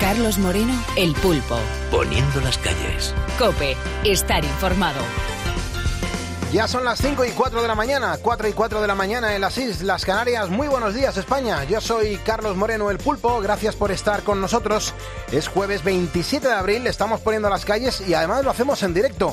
Carlos Moreno, El Pulpo. Poniendo las calles. COPE, estar informado. Ya son las 5:04 de la mañana, 4:04 de la mañana en las Islas Canarias. Muy buenos días, España. Yo soy Carlos Moreno, El Pulpo. Gracias por estar con nosotros. Es jueves 27 de abril, estamos poniendo las calles y además lo hacemos en directo.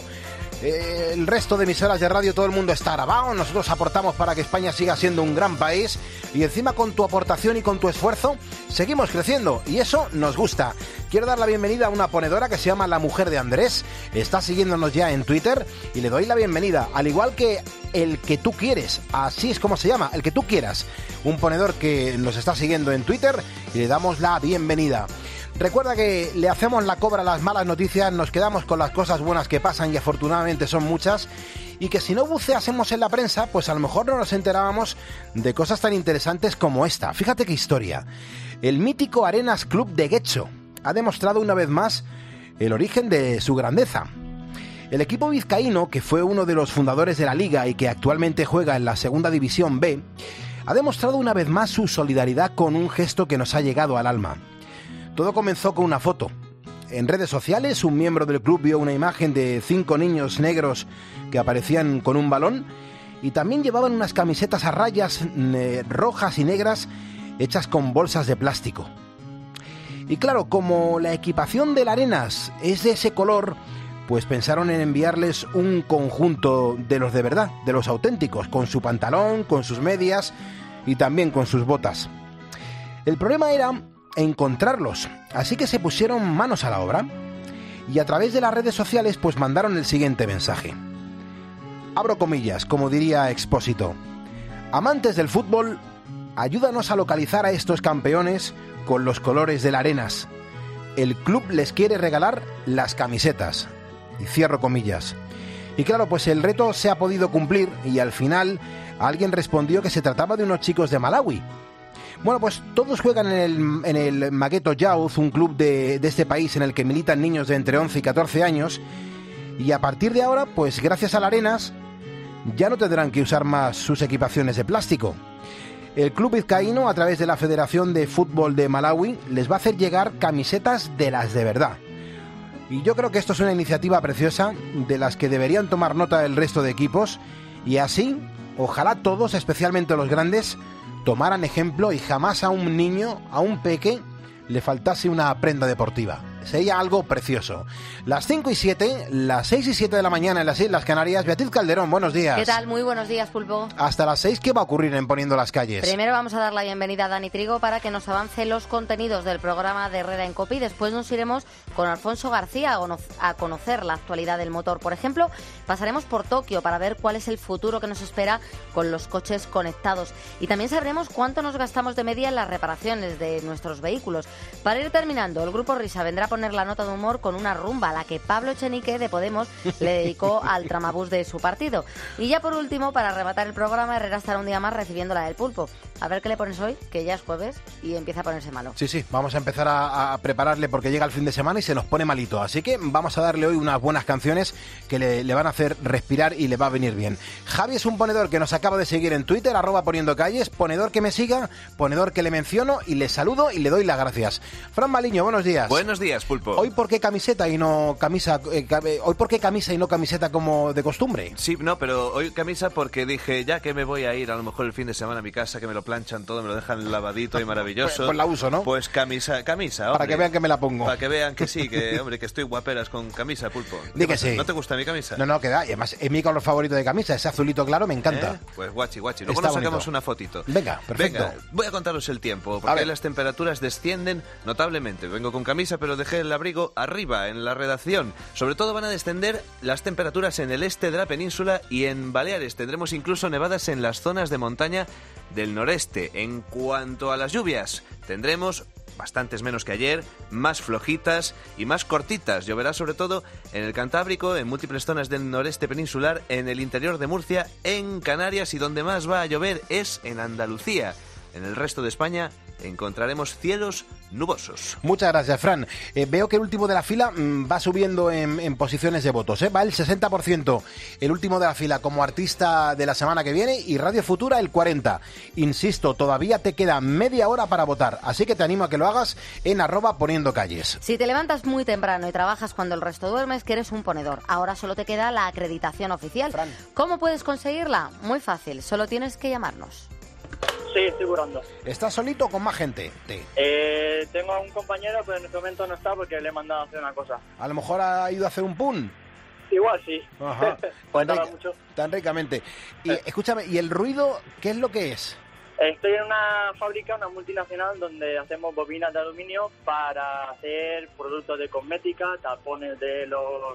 El resto de emisoras de radio, todo el mundo está grabado. Nosotros aportamos para que España siga siendo un gran país. Y encima con tu aportación y con tu esfuerzo, seguimos creciendo. Y eso nos gusta. Quiero dar la bienvenida a una ponedora que se llama La Mujer de Andrés. Está siguiéndonos ya en Twitter y le doy la bienvenida. Al igual que El que tú quieres. Así es como se llama, El que tú quieras. Un ponedor que nos está siguiendo en Twitter y le damos la bienvenida. Recuerda que le hacemos la cobra a las malas noticias, nos quedamos con las cosas buenas que pasan y afortunadamente son muchas, y que si no buceásemos en la prensa, pues a lo mejor no nos enterábamos de cosas tan interesantes como esta. Fíjate qué historia. El mítico Arenas Club de Getxo ha demostrado una vez más el origen de su grandeza. El equipo vizcaíno, que fue uno de los fundadores de la liga y que actualmente juega en la Segunda División B, ha demostrado una vez más su solidaridad con un gesto que nos ha llegado al alma. Todo comenzó con una foto. En redes sociales, un miembro del club vio una imagen de 5 niños negros que aparecían con un balón y también llevaban unas camisetas a rayas rojas y negras hechas con bolsas de plástico. Y claro, como la equipación del Arenas es de ese color, pues pensaron en enviarles un conjunto de los de verdad, de los auténticos, con su pantalón, con sus medias y también con sus botas. El problema era encontrarlos, así que se pusieron manos a la obra y a través de las redes sociales pues mandaron el siguiente mensaje. Abro comillas, como diría Expósito. Amantes del fútbol, ayúdanos a localizar a estos campeones con los colores del Arenas. El club les quiere regalar las camisetas. Y cierro comillas. Y claro, pues el reto se ha podido cumplir y al final alguien respondió que se trataba de unos chicos de Malawi. Bueno, pues todos juegan en el Magueto Youth, un club de este país en el que militan niños de entre 11 y 14 años. Y a partir de ahora, pues gracias a Arenas, ya no tendrán que usar más sus equipaciones de plástico. El club vizcaíno, a través de la Federación de Fútbol de Malawi, les va a hacer llegar camisetas de las de verdad. Y yo creo que esto es una iniciativa preciosa de las que deberían tomar nota el resto de equipos. Y así, ojalá todos, especialmente los grandes, tomaran ejemplo y jamás a un niño, a un peque, le faltase una prenda deportiva. Sería algo precioso. Las 5:07, las 6:07 de la mañana en las Islas Canarias. Beatriz Calderón, buenos días. ¿Qué tal? Muy buenos días, Pulpo. Hasta las 6, ¿qué va a ocurrir en Poniendo las Calles? Primero vamos a dar la bienvenida a Dani Trigo para que nos avance los contenidos del programa de Herrera en COPE y después nos iremos con Alfonso García a conocer la actualidad del motor. Por ejemplo, pasaremos por Tokio para ver cuál es el futuro que nos espera con los coches conectados. Y también sabremos cuánto nos gastamos de media en las reparaciones de nuestros vehículos. Para ir terminando, el Grupo Risa vendrá a poner la nota de humor con una rumba a la que Pablo Echenique de Podemos le dedicó al tramabús de su partido. Y ya por último, para rematar el programa, Herrera estará un día más recibiendo la del Pulpo. A ver qué le pones hoy, que ya es jueves y empieza a ponerse malo. Sí, vamos a empezar a prepararle porque llega el fin de semana y se nos pone malito. Así que vamos a darle hoy unas buenas canciones que le van a hacer respirar y le va a venir bien. Javi es un ponedor que nos acaba de seguir en Twitter, @poniendocalles, ponedor que me siga, ponedor que le menciono y le saludo y le doy las gracias. Fran Maliño, buenos días. Buenos días, Pulpo. Hoy ¿por qué camiseta y no camisa? Hoy ¿por qué camisa y no camiseta como de costumbre? Sí, no, pero hoy camisa porque dije, ya que me voy a ir a lo mejor el fin de semana a mi casa, que me lo planchan todo, me lo dejan lavadito y maravilloso. Pues la uso, ¿no? Pues camisa, hombre. Para que vean que me la pongo. Para que vean que sí, que hombre, que estoy guaperas con camisa, Pulpo. Di que sí. ¿No te gusta mi camisa? No, que da. Y además es mi color favorito de camisa, ese azulito claro, me encanta. Pues guachi. Luego Está nos sacamos bonito. una fotito. Venga, perfecto. Venga, voy a contaros el tiempo, porque las temperaturas descienden notablemente. Vengo con camisa, pero dejé el abrigo arriba, en la redacción. Sobre todo van a descender las temperaturas en el este de la península y en Baleares. Tendremos incluso nevadas en las zonas de montaña del noreste. En cuanto a las lluvias, tendremos bastantes menos que ayer, más flojitas y más cortitas. Lloverá sobre todo en el Cantábrico, en múltiples zonas del noreste peninsular, en el interior de Murcia, en Canarias, y donde más va a llover es en Andalucía. En el resto de España encontraremos cielos nubosos. Muchas gracias, Fran. Veo que el último de la fila va subiendo en posiciones de votos. Va el 60% el último de la fila como artista de la semana que viene y Radio Futura el 40%. Insisto, todavía te queda media hora para votar, así que te animo a que lo hagas en @poniendocalles. Si te levantas muy temprano y trabajas cuando el resto duermes, que eres un ponedor. Ahora solo te queda la acreditación oficial. Fran. ¿Cómo puedes conseguirla? Muy fácil, solo tienes que llamarnos. Sí, estoy curando. ¿Estás solito o con más gente? Tengo a un compañero, pero en este momento no está porque le he mandado a hacer una cosa. A lo mejor ha ido a hacer un pun. Igual sí. Ajá. Faltaba mucho. Tan ricamente. Y escúchame, ¿y el ruido qué es lo que es? Estoy en una fábrica, una multinacional, donde hacemos bobinas de aluminio para hacer productos de cosmética, tapones de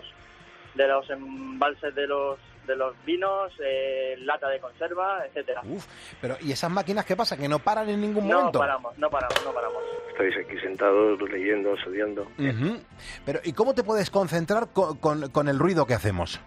los embalses de los vinos, lata de conserva, etcétera. Pero ¿y esas máquinas qué pasa? ¿Que no paran en ningún momento? No paramos. Estáis aquí sentados, leyendo, estudiando. Uh-huh. Pero ¿y cómo te puedes concentrar con el ruido que hacemos?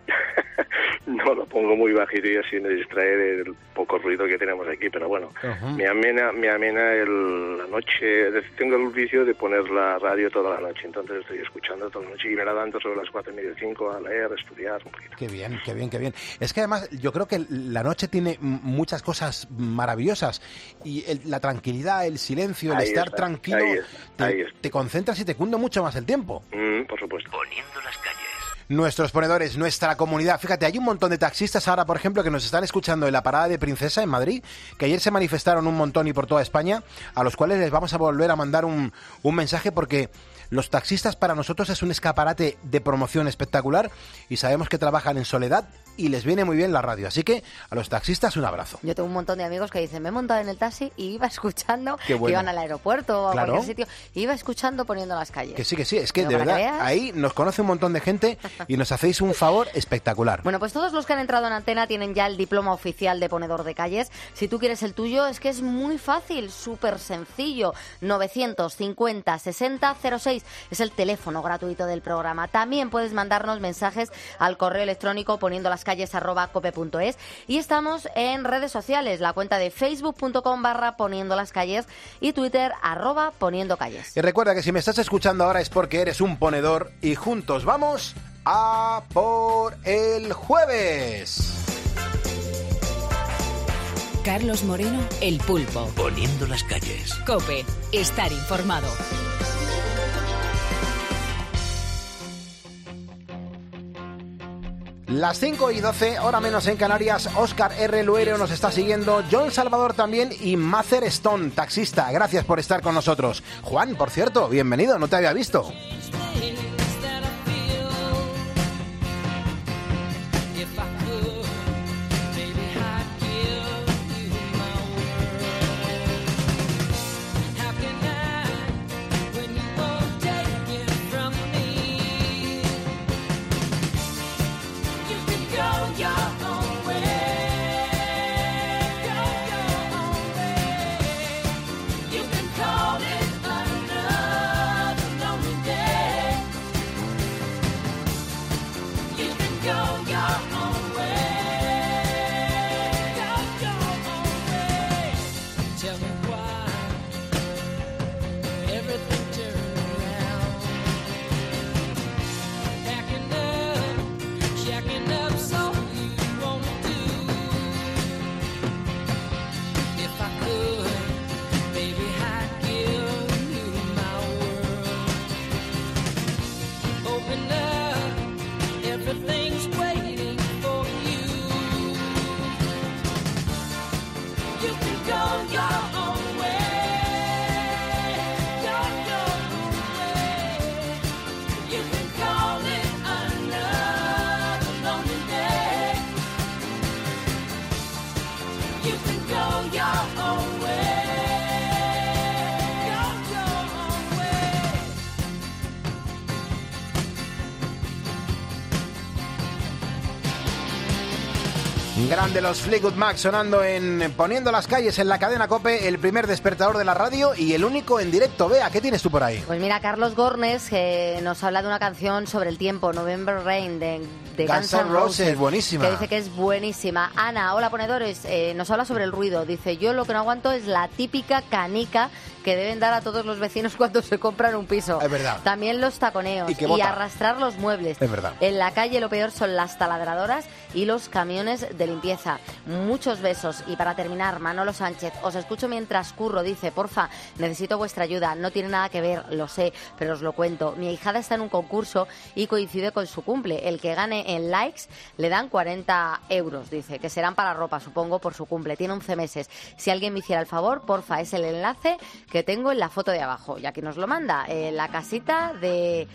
No, lo pongo muy bajito y así me distrae del poco ruido que tenemos aquí, pero bueno, me amena la noche. Tengo el vicio de poner la radio toda la noche, entonces estoy escuchando toda la noche y me levanto sobre las 4:30, 5 a leer, a estudiar un poquito. Qué bien. Es que además yo creo que la noche tiene muchas cosas maravillosas y la tranquilidad, el silencio, el estar tranquilo, te concentras y te cunde mucho más el tiempo. Por supuesto. Poniendo las calles. Nuestros ponedores, nuestra comunidad. Fíjate, hay un montón de taxistas ahora, por ejemplo, que nos están escuchando en la parada de Princesa, en Madrid, que ayer se manifestaron un montón y por toda España, a los cuales les vamos a volver a mandar un mensaje porque los taxistas para nosotros es un escaparate de promoción espectacular y sabemos que trabajan en soledad y les viene muy bien la radio. Así que a los taxistas un abrazo. Yo tengo un montón de amigos que dicen, me he montado en el taxi y iba escuchando, Qué bueno. que iban al aeropuerto o a Claro. cualquier sitio, iba escuchando Poniendo las calles. Que sí, es que Pero de para verdad, que veas. ahí nos conoce un montón de gente y nos hacéis un favor espectacular. Bueno, pues todos los que han entrado en Antena tienen ya el diploma oficial de ponedor de calles. Si tú quieres el tuyo, es que es muy fácil, súper sencillo. 950 60 06 es el teléfono gratuito del programa. También puedes mandarnos mensajes al correo electrónico poniendolascalles@cope.es y estamos en redes sociales, la cuenta de facebook.com/poniendolascalles y Twitter @poniendocalles. Y recuerda que si me estás escuchando ahora es porque eres un ponedor y juntos vamos a por el jueves. Carlos Moreno, El Pulpo. Poniendo las calles. COPE, estar informado. Las 5:12, hora menos en Canarias. Óscar R. Luero nos está siguiendo, John Salvador también y Mather Stone, taxista. Gracias por estar con nosotros. Juan, por cierto, bienvenido, no te había visto. Grande los Fleetwood Mac sonando en Poniendo las calles en la cadena COPE, el primer despertador de la radio y el único en directo. Bea, ¿qué tienes tú por ahí? Pues mira, Carlos Gornes nos habla de una canción sobre el tiempo, November Rain, de Guns N' Roses. Buenísima. Que dice que es buenísima. Ana, hola ponedores, nos habla sobre el ruido. Dice, yo lo que no aguanto es la típica canica que deben dar a todos los vecinos cuando se compran un piso. Es verdad. También los taconeos y arrastrar los muebles. Es verdad. En la calle lo peor son las taladradoras y los camiones de limpieza. Muchos besos. Y para terminar, Manolo Sánchez, os escucho mientras curro. Dice, porfa, necesito vuestra ayuda. No tiene nada que ver, lo sé, pero os lo cuento. Mi ahijada está en un concurso y coincide con su cumple. El que gane en likes le dan 40 euros, dice, que serán para ropa, supongo, por su cumple. Tiene 11 meses. Si alguien me hiciera el favor, porfa, es el enlace que tengo en la foto de abajo. Y aquí nos lo manda. La casita de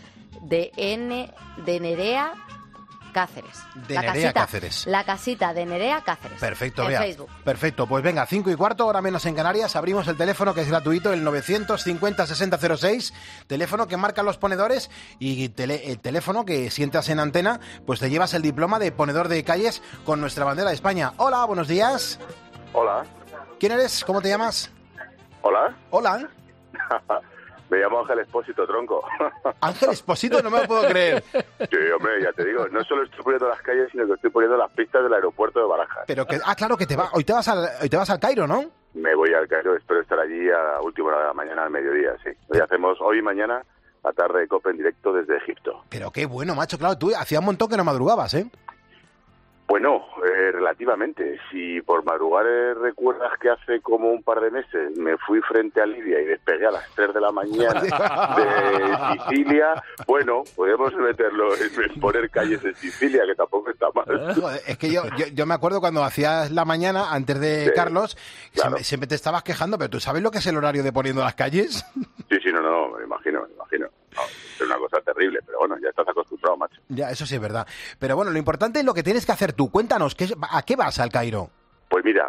Nerea Cáceres. La casita de Nerea Cáceres. Perfecto, en Facebook. Perfecto, pues venga, 5:15, hora menos en Canarias. Abrimos el teléfono que es gratuito, el 950-6006. Teléfono que marcan los ponedores y el teléfono que sientas en antena, pues te llevas el diploma de ponedor de calles con nuestra bandera de España. Hola, buenos días. Hola. ¿Quién eres? ¿Cómo te llamas? Hola. Hola. Me llamo Ángel Expósito, tronco. ¿Ángel Expósito? No me lo puedo creer. Sí, hombre, ya te digo, no solo estoy poniendo las calles, sino que estoy poniendo las pistas del aeropuerto de Barajas. Pero que, claro, que hoy te vas al Cairo, ¿no? Me voy al Cairo, espero estar allí a última hora de la mañana, al mediodía, sí. Hoy hacemos, hoy y mañana, la tarde de COPE en directo desde Egipto. Pero qué bueno, macho, claro, tú hacía un montón que no madrugabas, ¿eh? Bueno, relativamente. Si por madrugar recuerdas que hace como un par de meses me fui frente a Libia y despegué a las 3 de la mañana de Sicilia, bueno, podemos meterlo en poner calles en Sicilia, que tampoco está mal. Es que yo me acuerdo cuando hacías la mañana, antes de sí, Carlos, claro. siempre te estabas quejando, pero ¿tú sabes lo que es el horario de poniendo las calles? Sí, no, me imagino. No, es una cosa terrible, pero bueno, ya estás acostumbrado, macho. Ya, eso sí es verdad. Pero bueno, lo importante es lo que tienes que hacer tú. Cuéntanos, ¿a qué vas al Cairo? Pues mira,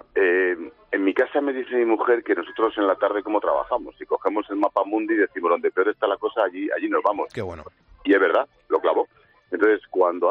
en mi casa me dice mi mujer que nosotros en la tarde cómo trabajamos. Si cogemos el mapa mundi y decimos donde peor está la cosa, allí nos vamos. Qué bueno. Y es verdad, lo clavó. Entonces, cuando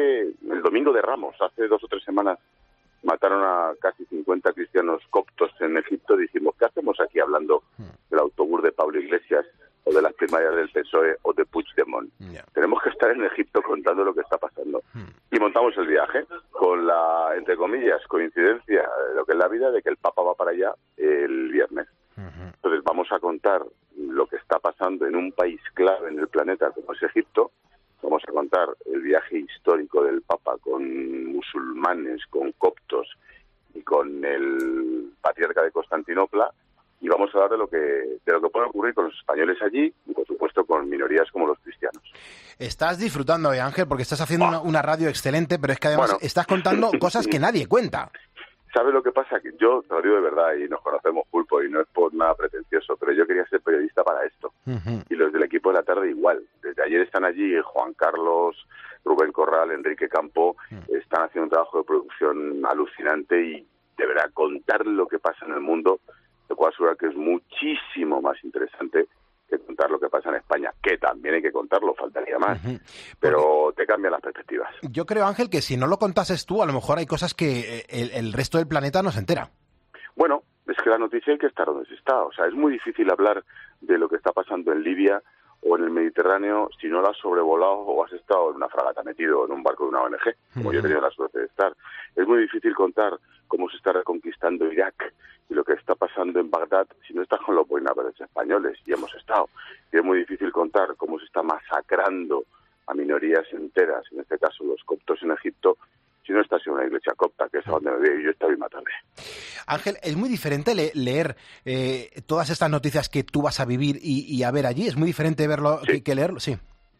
el domingo de Ramos, hace 2 o 3 semanas, mataron a casi 50 cristianos coptos en Egipto, dijimos, ¿qué hacemos aquí hablando del autobús de Pablo Iglesias o de las primarias del PSOE o de Puigdemont? Yeah. Tenemos que estar en Egipto contando lo que está pasando. Y montamos el viaje con la, entre comillas, coincidencia de lo que es la vida, de que el Papa va para allá el viernes. Entonces vamos a contar lo que está pasando en un país clave en el planeta como es Egipto. Vamos a contar el viaje histórico del Papa con musulmanes, con coptos y con el patriarca de Constantinopla. Y vamos a hablar de lo que puede ocurrir con los españoles allí y, por supuesto, con minorías como los cristianos. Estás disfrutando, Ángel, porque estás haciendo una radio excelente, pero es que además estás contando cosas que nadie cuenta. ¿Sabes lo que pasa? Que yo te lo digo de verdad y nos conocemos, Pulpo, y no es por nada pretencioso, pero yo quería ser periodista para esto. Y los del equipo de la tarde igual. Desde ayer están allí Juan Carlos, Rubén Corral, Enrique Campo, están haciendo un trabajo de producción alucinante y, de verdad, contar lo que pasa en el mundo, te puedo asegurar que es muchísimo más interesante que contar lo que pasa en España, que también hay que contarlo, faltaría más, pero te cambian las perspectivas. Yo creo, Ángel, que si no lo contases tú, a lo mejor hay cosas que el resto del planeta no se entera. Bueno, es que la noticia hay que estar donde se está, o sea, es muy difícil hablar de lo que está pasando en Libia o en el Mediterráneo si no lo has sobrevolado o has estado en una fragata metido en un barco de una ONG, como yo he tenido la suerte de estar. Es muy difícil contar cómo se está reconquistando Irak y lo que está pasando en Bagdad si no estás con los buenaveres españoles, y hemos estado. Y es muy difícil contar cómo se está masacrando a minorías enteras, en este caso los coptos en Egipto, si no estás en una iglesia copta, que es a donde me voy, y yo esta misma tarde. Ángel, ¿es muy diferente leer todas estas noticias que tú vas a vivir y a ver allí? ¿Es muy diferente verlo que leerlo? Sí,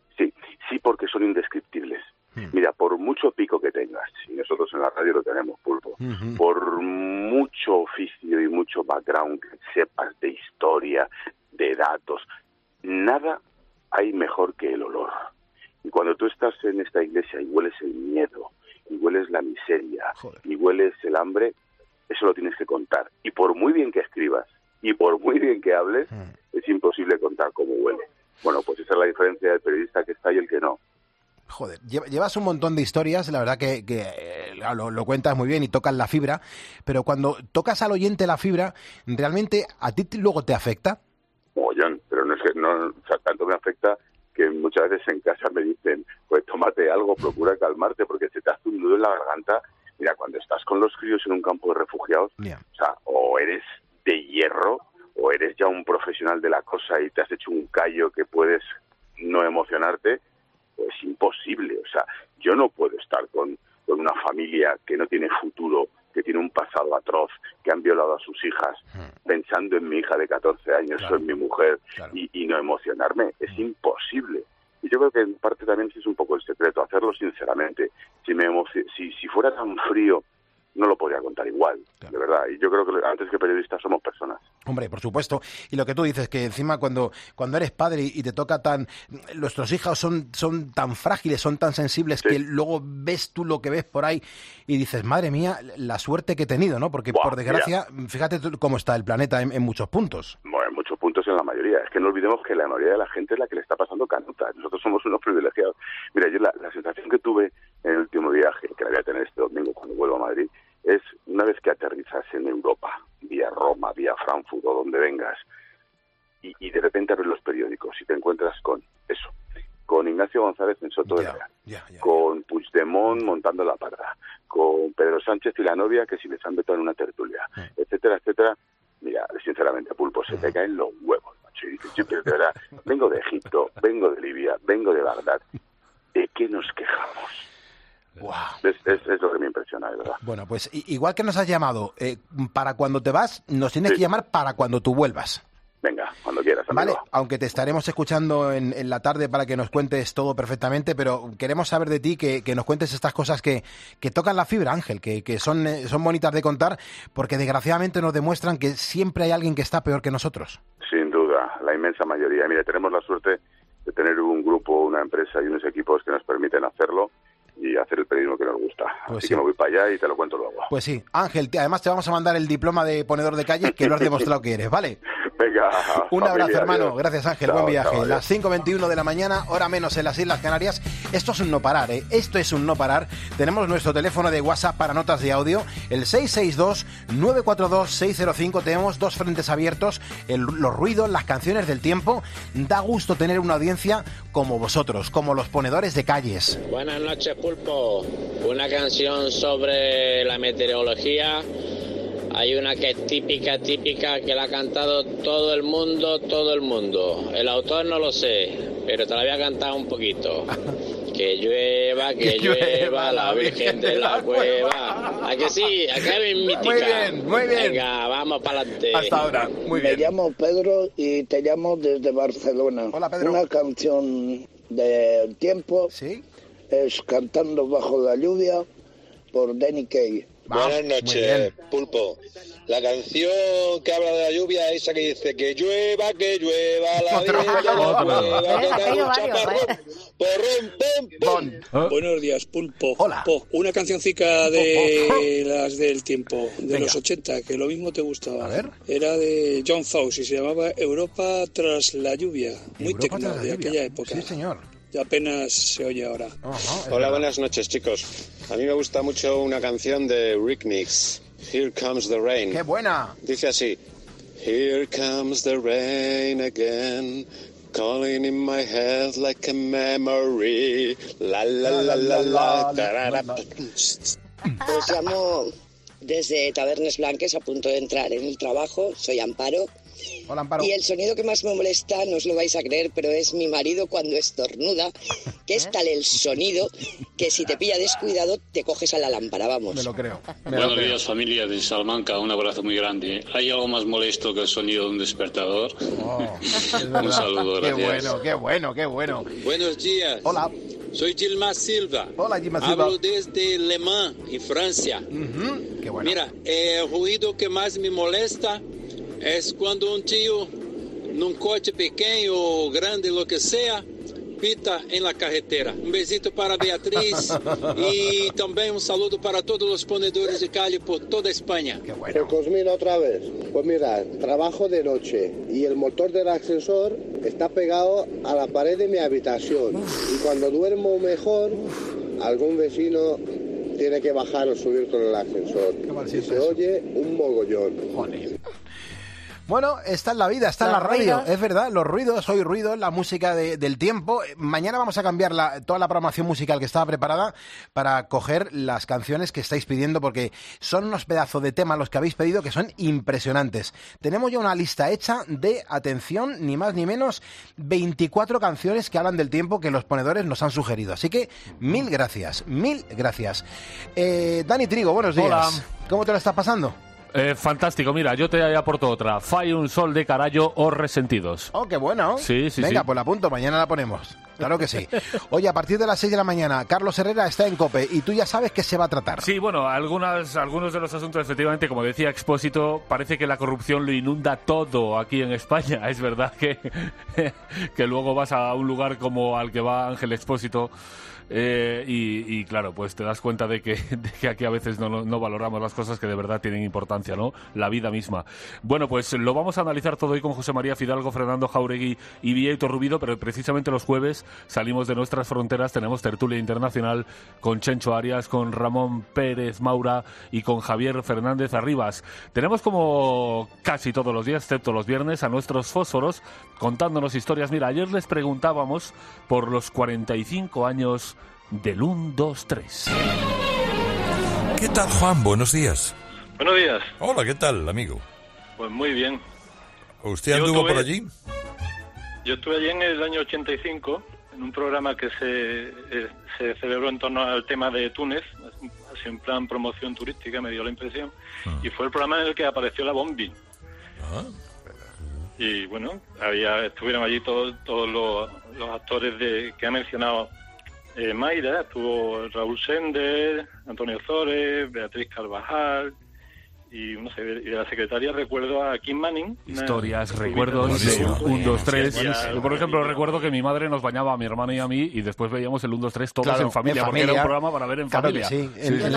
porque son indescriptibles. Mira, por mucho pico que tengas, y nosotros en la radio lo tenemos, Pulpo, por mucho oficio y mucho background que sepas de historia, de datos, nada hay mejor que el olor. Y cuando tú estás en esta iglesia y hueles el miedo, y hueles la miseria, y hueles el hambre, eso lo tienes que contar. Y por muy bien que escribas, y por muy bien que hables, es imposible contar cómo huele. Bueno, pues esa es la diferencia del periodista que está y el que no. Joder, llevas un montón de historias, la verdad que lo cuentas muy bien y tocas la fibra, pero cuando tocas al oyente la fibra, ¿realmente a ti luego te afecta? Mogollón, pero no es que no, o sea, tanto me afecta que muchas veces en casa me dicen, pues tómate algo, procura calmarte, porque se te hace un nudo en la garganta. Mira, cuando estás con los críos en un campo de refugiados, o sea, o eres de hierro, o eres ya un profesional de la cosa y te has hecho un callo que puedes no emocionarte, es imposible. O sea, yo no puedo estar con una familia que no tiene futuro, que tiene un pasado atroz, que han violado a sus hijas, pensando en mi hija de 14 años o en mi mujer, y no emocionarme. Es imposible. Y yo creo que en parte también ese es un poco el secreto, hacerlo sinceramente. Si fuera tan frío, no lo podría contar igual, de verdad. Y yo creo que antes que periodistas somos personas. Hombre, por supuesto. Y lo que tú dices, que encima cuando eres padre y te toca nuestros hijos son tan frágiles, son tan sensibles, que luego ves tú lo que ves por ahí y dices, madre mía, la suerte que he tenido, ¿no? Porque por desgracia, fíjate tú cómo está el planeta en muchos puntos. Bueno, en muchos puntos, en la mayoría. Es que no olvidemos que la mayoría de la gente es la que le está pasando canuta. Nosotros somos unos privilegiados. Mira, yo la sensación que tuve en el último viaje, que la voy a tener este domingo cuando vuelvo a Madrid, es una vez que aterrizas en Europa, vía Roma, vía Frankfurt o donde vengas, y de repente abres los periódicos y te encuentras con eso, con Ignacio González en Soto del Real, con Puigdemont montando la parda, con Pedro Sánchez y la novia que si les han vetado en una tertulia, etcétera, etcétera. Mira, sinceramente, Pulpo, se te caen los huevos, macho. Y dices, yo, pero de verdad, vengo de Egipto, vengo de Libia, vengo de Bagdad. ¿De qué nos quejamos? Wow. Es lo que me impresiona, de verdad. Bueno, pues igual que nos has llamado para cuando te vas, nos tienes que llamar para cuando tú vuelvas. Venga, cuando quieras, amigo. Vale, aunque te estaremos escuchando en la tarde para que nos cuentes todo perfectamente, pero queremos saber de ti que nos cuentes estas cosas que tocan la fibra, Ángel, que son bonitas de contar, porque desgraciadamente nos demuestran que siempre hay alguien que está peor que nosotros. Sin duda, la inmensa mayoría. Mira, tenemos la suerte de tener un grupo, una empresa y unos equipos que nos permiten hacerlo y hacer el periodismo que nos gusta. Pues Así sí. que me voy para allá y te lo cuento luego. Pues sí, Ángel, además te vamos a mandar el diploma de ponedor de calles, que lo has demostrado que eres, ¿vale? Venga, un familia, abrazo, hermano. Dios. Gracias, Ángel. Chao, buen viaje. chao, Las 5:21 de la mañana, hora menos en las Islas Canarias. Esto es un no parar, ¿eh? Esto es un no parar. Tenemos nuestro teléfono de WhatsApp para notas de audio, el 662-942-605. Tenemos dos frentes abiertos, los ruidos, las canciones del tiempo. Da gusto tener una audiencia como vosotros, como los ponedores de calles. Buenas noches, Pulpo. Una canción sobre la meteorología. Hay una que es típica, que la ha cantado todo el mundo. El autor no lo sé, pero te la voy a cantar un poquito. Que llueva, la Virgen de la Cueva. ¿A que sí? Acá es mítica. Muy bien. Venga, vamos para adelante. Hasta ahora, muy bien. Me llamo Pedro y te llamo desde Barcelona. Hola, Pedro. Una canción del tiempo. ¿Sí? Es Cantando bajo la lluvia por Danny Kaye. Buenas noches, Pulpo. La canción que habla de la lluvia es esa que dice que llueva, la Virgen de la Cueva, que caiga un chaparrón, porrón, pom, pom. Buenos días, Pulpo. Hola. Una cancioncica de las del tiempo, de Venga. los 80, que lo mismo te gustaba. A ver. Era de John Fawcett y se llamaba Europa tras la lluvia. Muy Europa tecno, tras la de lluvia. aquella época. Sí, señor. Y apenas se oye ahora. Hola, buenas noches, chicos. A mí me gusta mucho una canción de Rick Nix, Here Comes the Rain. ¡Qué buena! Dice así: Here comes the rain again, calling in my head like a memory. La la la la la. Tarara. Os llamo desde Tabernes Blanques, a punto de entrar en el trabajo. Soy Amparo. Hola, Amparo. Y el sonido que más me molesta, no os lo vais a creer, pero es mi marido cuando estornuda, que es tal el sonido que si te pilla descuidado te coges a la lámpara, vamos. Me lo creo. Buenos días, familia de Salamanca, un abrazo muy grande. ¿Hay algo más molesto que el sonido de un despertador? Un saludo, gracias. Qué bueno. Buenos días. Hola. Soy Gilmar Silva. Hola, Gilmar Silva. Hablo desde Le Mans, en Francia. Qué bueno. Mira, el ruido que más me molesta es cuando un tío, en un coche pequeño o grande, lo que sea, pita en la carretera. Un besito para Beatriz y también un saludo para todos los ponedores de calle por toda España. Qué bueno. Cosmina otra vez. Pues mira, trabajo de noche y el motor del ascensor está pegado a la pared de mi habitación. Y cuando duermo mejor, algún vecino tiene que bajar o subir con el ascensor. Y se oye un mogollón. Joder. Bueno, está en la vida, está en la radio, es verdad, los ruidos, hoy ruido, la música del tiempo. Mañana vamos a cambiar toda la programación musical que estaba preparada para coger las canciones que estáis pidiendo, porque son unos pedazos de temas los que habéis pedido que son impresionantes. Tenemos ya una lista hecha de, atención, ni más ni menos, 24 canciones que hablan del tiempo que los ponedores nos han sugerido. Así que, mil gracias, mil gracias. Dani Trigo, buenos días. Hola. ¿Cómo te lo estás pasando? Fantástico, mira, yo te aporto otra. Fai un sol de carallo o resentidos. Oh, qué bueno. Sí, sí, Venga, sí. pues la apunto, mañana la ponemos. Claro que sí. Oye, a partir de las 6 de la mañana, Carlos Herrera está en COPE y tú ya sabes qué se va a tratar. Sí, bueno, algunos de los asuntos, efectivamente, como decía Expósito, parece que la corrupción lo inunda todo aquí en España. Es verdad que luego vas a un lugar como al que va Ángel Expósito y claro, pues te das cuenta de que aquí a veces no valoramos las cosas que de verdad tienen importancia, ¿no? La vida misma. Bueno, pues lo vamos a analizar todo hoy con José María Fidalgo, Fernando Jauregui y Vieito Rubido, pero precisamente los jueves salimos de nuestras fronteras, tenemos tertulia internacional con Chencho Arias, con Ramón Pérez Maura y con Javier Fernández Arribas. Tenemos como casi todos los días, excepto los viernes, a nuestros fósforos contándonos historias. Mira, ayer les preguntábamos por los 45 años del 1, 2, 3. ¿Qué tal, Juan? Buenos días. Buenos días. Hola, ¿qué tal, amigo? Pues muy bien. ¿Usted anduvo por allí? Yo estuve allí en el año 85, en un programa que se celebró en torno al tema de Túnez, así en plan promoción turística, me dio la impresión, y fue el programa en el que apareció la Bombi. Y bueno, estuvieron allí todos los actores que ha mencionado Mayra, estuvo Raúl Sender, Antonio Zores, Beatriz Carvajal y no sé, y de la secretaria recuerdo a Kim Manning. Historias, recuerdos de 1, 2, 3. Yo, por ejemplo, recuerdo que mi madre nos bañaba a mi hermana y a mí y después veíamos el 1, 2, 3 todos en familia, porque era un programa para ver en familia. Sí,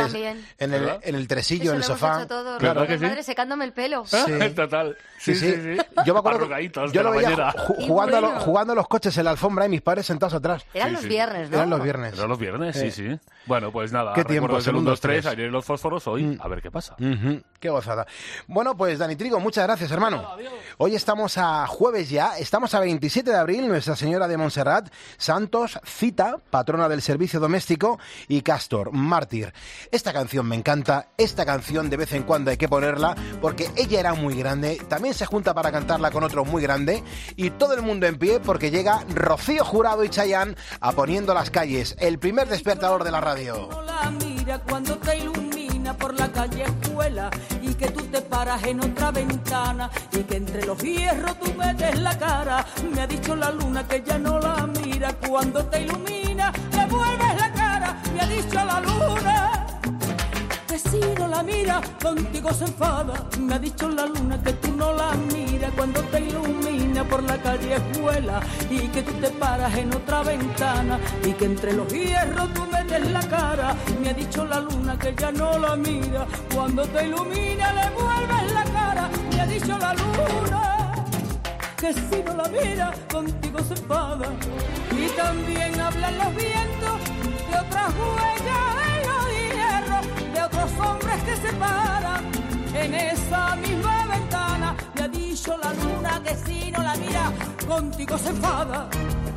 en el tresillo, en el sofá. Claro que sí. Mi madre secándome el pelo. Sí. Total. Sí. Yo me acuerdo, yo lo veía jugando a los coches en la alfombra y mis padres sentados atrás. Eran los viernes, ¿no? Eran los viernes. Eran los viernes, sí. Bueno, pues nada, ¿qué tiempo? Recuerdos del 1, 2, 3, ayer en los fósforos, hoy, a ver qué pasa. Qué gozada. Bueno, pues Dani Trigo, muchas gracias, hermano. Hoy estamos a jueves ya, estamos a 27 de abril, Nuestra Señora de Montserrat, Santos, Cita, patrona del servicio doméstico, y Castor, mártir. Esta canción me encanta, esta canción de vez en cuando hay que ponerla, porque ella era muy grande, también se junta para cantarla con otro muy grande, y todo el mundo en pie porque llega Rocío Jurado y Chayanne a Poniendo las Calles, el primer despertador de la radio. La mira cuando te ilumina por la calle escuela y que tú te paras en otra ventana y que entre los hierros tú metes la cara. Me ha dicho la luna que ya no la mira cuando te ilumina, le vuelves la cara. Me ha dicho la luna que si no la mira contigo se enfada. Me ha dicho la luna que tú no la miras cuando te ilumina por la calle escuela y que tú te paras en otra ventana y que entre los hierros tú metes la cara. Me ha dicho la luna que ya no la mira cuando te ilumina, le vuelves la cara. Me ha dicho la luna que si no la mira contigo se enfada. Y también hablan los vientos de otras huellas en los hierros, de otros hombres que se paran en esa misma ventana. Me ha dicho la luna que si no la mira contigo se enfada.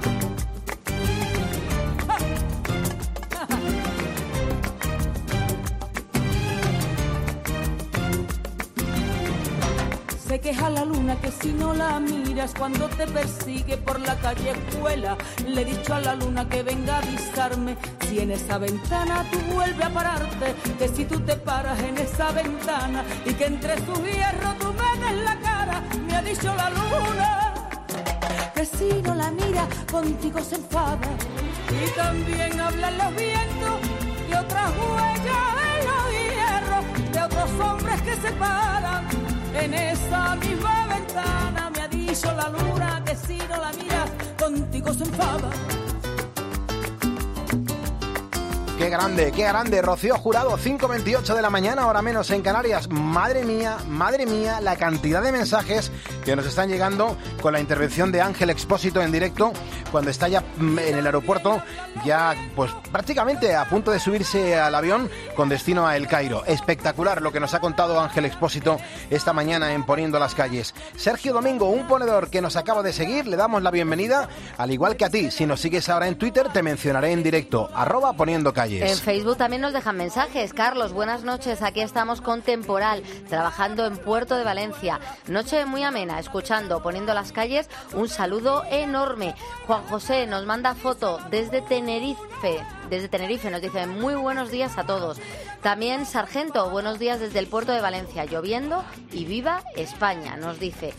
Se queja la luna que si no la miras cuando te persigue por la calle escuela. Le he dicho a la luna que venga a avisarme si en esa ventana tú vuelves a pararte, que si tú te paras en esa ventana y que entre sus hierros tú metes la cara. Me ha dicho la luna que si no la mira contigo se enfada. Y también hablan los vientos de otras huellas en los hierros, de otros hombres que se paran en esa misma ventana. Me ha dicho la luna que si no la miras contigo se enfada. Qué grande. Rocío Jurado, 5:28 de la mañana, hora menos en Canarias. Madre mía, la cantidad de mensajes que nos están llegando con la intervención de Ángel Expósito en directo cuando está ya en el aeropuerto, ya pues prácticamente a punto de subirse al avión con destino a El Cairo. Espectacular lo que nos ha contado Ángel Expósito esta mañana en Poniendo las Calles. Sergio Domingo, un ponedor que nos acaba de seguir, le damos la bienvenida, al igual que a ti. Si nos sigues ahora en Twitter, te mencionaré en directo, @Poniendo Calles. En Facebook también nos dejan mensajes. Carlos, buenas noches, aquí estamos con Temporal, trabajando en Puerto de Valencia. Noche muy amena, escuchando Poniendo las Calles, un saludo enorme. Juan José nos manda foto desde Tenerife, nos dice muy buenos días a todos. También Sargento, buenos días desde el Puerto de Valencia, lloviendo y viva España, nos dice.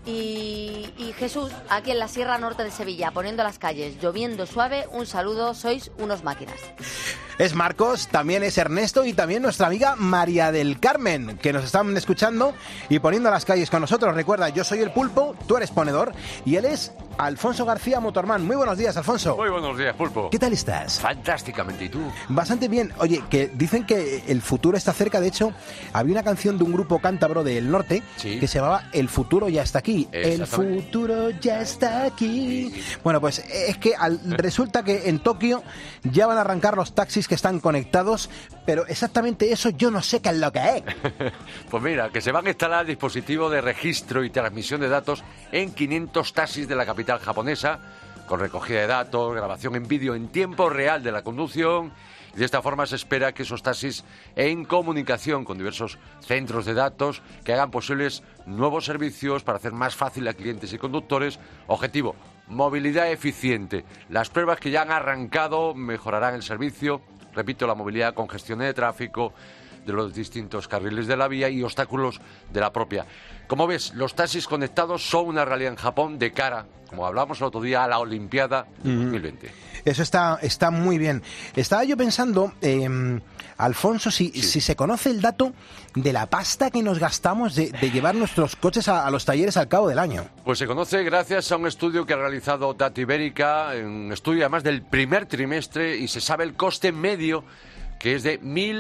Y Jesús, aquí en la Sierra Norte de Sevilla, Poniendo las Calles, lloviendo suave, un saludo, sois unos máquinas. Es Marcos, también es Ernesto y también nuestra amiga María del Carmen, que nos están escuchando y Poniendo las Calles con nosotros. Recuerda, yo soy el Pulpo, tú eres ponedor y él es Alfonso García Motorman. Muy buenos días, Alfonso. Muy buenos días, Pulpo. ¿Qué tal estás? Fantásticamente, ¿y tú? Bastante bien. Oye, que dicen que el futuro está cerca. De hecho, había una canción de un grupo cántabro del norte que se llamaba El futuro ya está aquí. El futuro ya está aquí. Bueno, pues es que resulta que en Tokio ya van a arrancar los taxis que están conectados, pero exactamente eso yo no sé qué es lo que es. Pues mira, que se van a instalar dispositivos de registro y transmisión de datos en 500 taxis de la capital japonesa, con recogida de datos, grabación en vídeo en tiempo real de la conducción. Y de esta forma se espera que esos taxis, en comunicación con diversos centros de datos, que hagan posibles nuevos servicios para hacer más fácil a clientes y conductores. Objetivo: movilidad eficiente. Las pruebas que ya han arrancado mejorarán el servicio. Repito, la movilidad con gestión de tráfico de los distintos carriles de la vía y obstáculos de la propia. Como ves, los taxis conectados son una realidad en Japón de cara, como hablamos el otro día, a la Olimpiada de 2020. Eso está muy bien. Estaba yo pensando, Alfonso, si se conoce el dato de la pasta que nos gastamos de llevar nuestros coches a los talleres al cabo del año. Pues se conoce gracias a un estudio que ha realizado Data Ibérica, un estudio además del primer trimestre, y se sabe el coste medio, que es de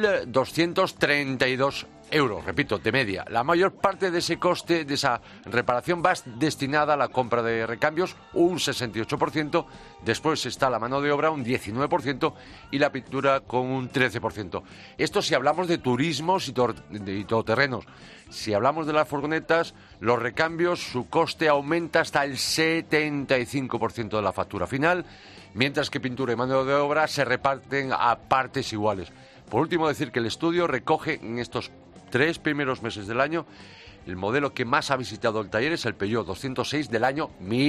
1.232 euros, repito, de media. La mayor parte de ese coste, de esa reparación, va destinada a la compra de recambios, un 68%, después está la mano de obra, un 19%, y la pintura con un 13%. Esto si hablamos de turismos y todoterrenos. Si hablamos de las furgonetas, los recambios, su coste aumenta hasta el 75% de la factura final, mientras que pintura y mano de obra se reparten a partes iguales. Por último, decir que el estudio recoge en estos 3 primeros meses del año el modelo que más ha visitado el taller es el Peugeot 206 del año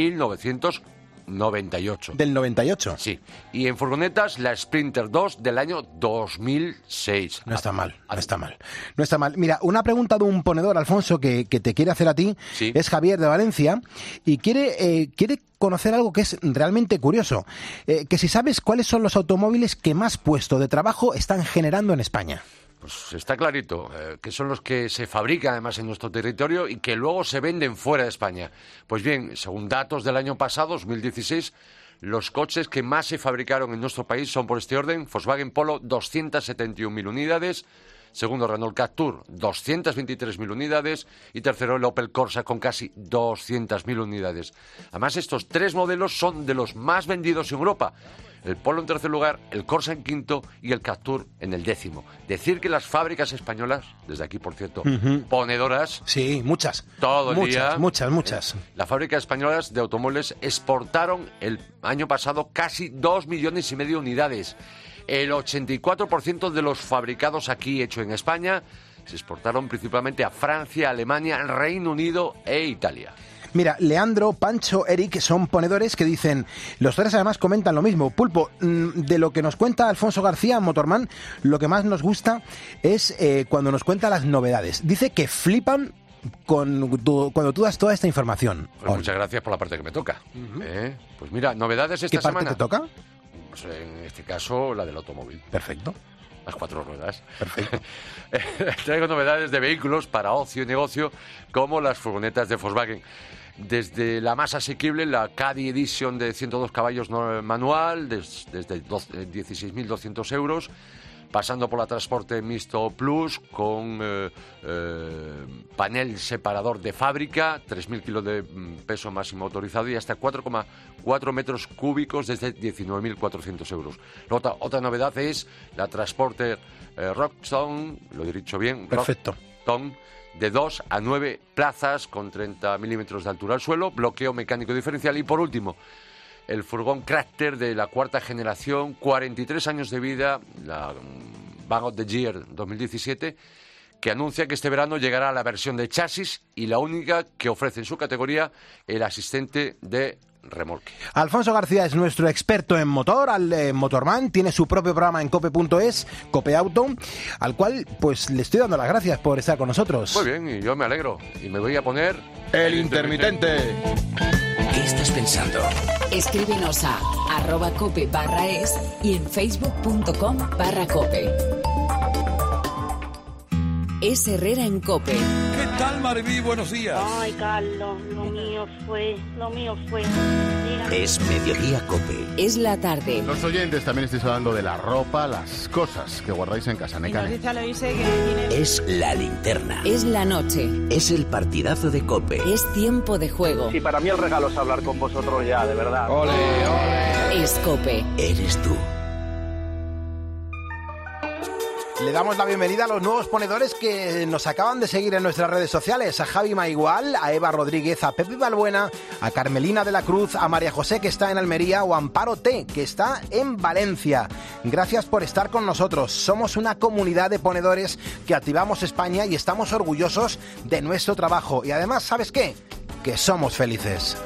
1998. ¿Del 98? Sí. Y en furgonetas, la Sprinter 2 del año 2006. No está mal. Mira, una pregunta de un ponedor, Alfonso, que te quiere hacer a ti. Sí. Es Javier de Valencia y quiere conocer algo que es realmente curioso. Que si sabes cuáles son los automóviles que más puestos de trabajo están generando en España. Pues está clarito, que son los que se fabrican además en nuestro territorio y que luego se venden fuera de España. Pues bien, según datos del año pasado, 2016, los coches que más se fabricaron en nuestro país son por este orden: Volkswagen Polo, 271.000 unidades, segundo Renault Captur, 223.000 unidades, y tercero el Opel Corsa con casi 200.000 unidades. Además, estos 3 modelos son de los más vendidos en Europa. El Polo en tercer lugar, el Corsa en quinto y el Captur en el 10º. Decir que las fábricas españolas, desde aquí por cierto, ponedoras... Sí, muchas. Todo el día... Muchas. Las fábricas españolas de automóviles exportaron el año pasado casi 2,5 millones de unidades. El 84% de los fabricados aquí, hechos en España, se exportaron principalmente a Francia, Alemania, Reino Unido e Italia. Mira, Leandro, Pancho, Eric son ponedores que dicen, los 3 además comentan lo mismo. Pulpo, de lo que nos cuenta Alfonso García Motorman, lo que más nos gusta es cuando nos cuenta las novedades. Dice que flipan cuando tú das toda esta información. Pues muchas gracias por la parte que me toca. Pues mira, novedades esta semana. ¿Qué parte te toca? Pues en este caso, la del automóvil. Perfecto. las 4 ruedas. Perfecto. Traigo novedades de vehículos para ocio y negocio, como las furgonetas de Volkswagen. Desde la más asequible, la Caddy Edition de 102 caballos manual, desde 16.200 euros, pasando por la Transporte Mixto Plus con panel separador de fábrica, 3.000 kilos de peso máximo autorizado y hasta 4,4 metros cúbicos desde 19.400 euros. Otra novedad es la Transporter Rockstone, lo he dicho bien, perfecto, Rockstone, de 2 a 9 plazas con 30 milímetros de altura al suelo, bloqueo mecánico diferencial y, por último, el furgón Crafter de la 4ª generación, 43 años de vida, la Van of the Year 2017, que anuncia que este verano llegará la versión de chasis y la única que ofrece en su categoría el asistente de remolque. Alfonso García es nuestro experto en motor, Motorman, tiene su propio programa en cope.es, Cope Auto, al cual pues le estoy dando las gracias por estar con nosotros. Muy bien, y yo me alegro, y me voy a poner... El intermitente. ¿Qué estás pensando? Escríbenos a @cope.es y en facebook.com/cope. Es Herrera en Cope. ¿Qué tal, Maribí? Buenos días. Ay, Carlos, lo mío fue. Es Mediodía Cope. Es la tarde. Los oyentes también estáis hablando de la ropa, las cosas que guardáis en casa. Es la linterna. Es la noche. Es el partidazo de Cope. Es tiempo de juego. Sí, para mí el regalo es hablar con vosotros ya, de verdad. ¡Ole, ole! Es Cope. Eres tú. Le damos la bienvenida a los nuevos ponedores que nos acaban de seguir en nuestras redes sociales. A Javi Maigual, a Eva Rodríguez, a Pepe Balbuena, a Carmelina de la Cruz, a María José, que está en Almería, o a Amparo T, que está en Valencia. Gracias por estar con nosotros. Somos una comunidad de ponedores que activamos España y estamos orgullosos de nuestro trabajo. Y además, ¿sabes qué? Que somos felices.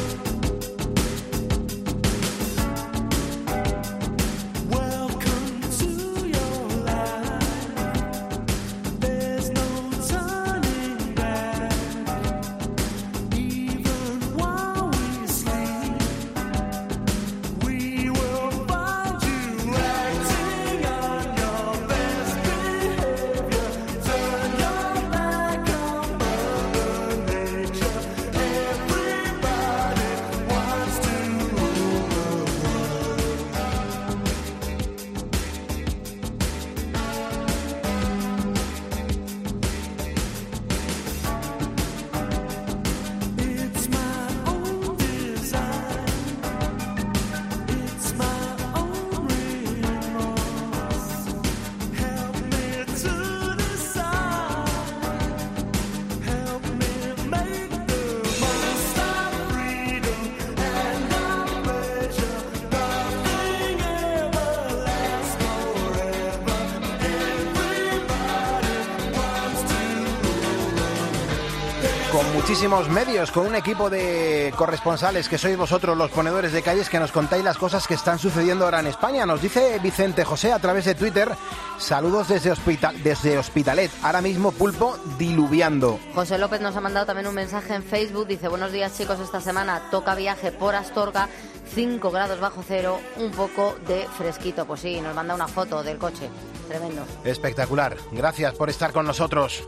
Muchísimos medios, con un equipo de corresponsales que sois vosotros, los ponedores de calles, que nos contáis las cosas que están sucediendo ahora en España. Nos dice Vicente José a través de Twitter: saludos desde Hospitalet, ahora mismo pulpo diluviando. José López nos ha mandado también un mensaje en Facebook, dice: buenos días chicos, esta semana toca viaje por Astorga, 5 grados bajo cero, un poco de fresquito. Pues sí, nos manda una foto del coche, tremendo. Espectacular, gracias por estar con nosotros.